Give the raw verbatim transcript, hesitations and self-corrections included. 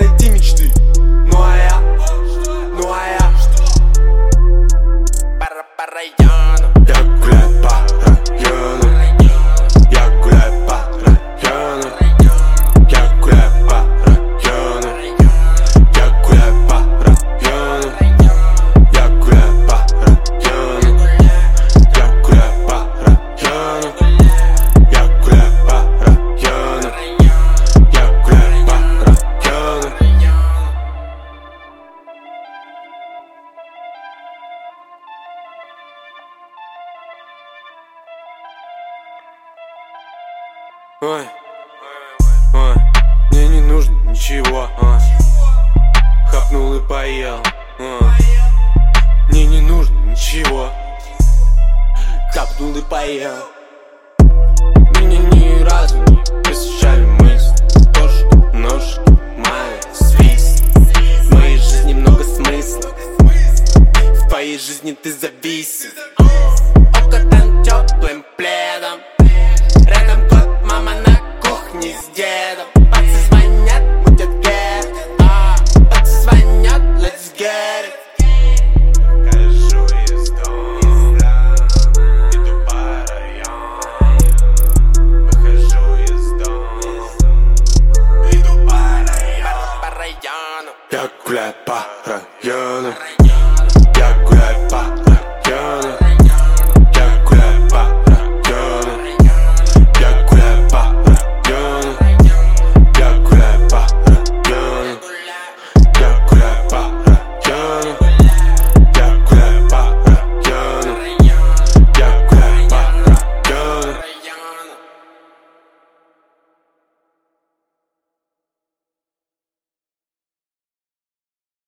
эти мечты. Ну а я, ну а я пара по району. Я гуляю по району. Я гуляю по району. Я гуляю по району. Я гуляю по району. Я гуляю по району. Я гуляю по району. Я гуляю по району. Я гуляю по району. Ой, ой, мне не нужно ничего, а. Хапнул и поел, а. Мне не нужно ничего. Хапнул и поел. Меня ни разу не посещали мысли, то, что ножки, мая, свист. В моей жизни много смысла. В твоей жизни ты зависим. Укутан теплым пледом. Рядом кот, мама на кухне с дедом. Пацы звонят, мутят гет. а, Пацы звонят, let's get it. Выхожу из дома, иду по району. Выхожу из дома, иду по району. Я гуляю по району.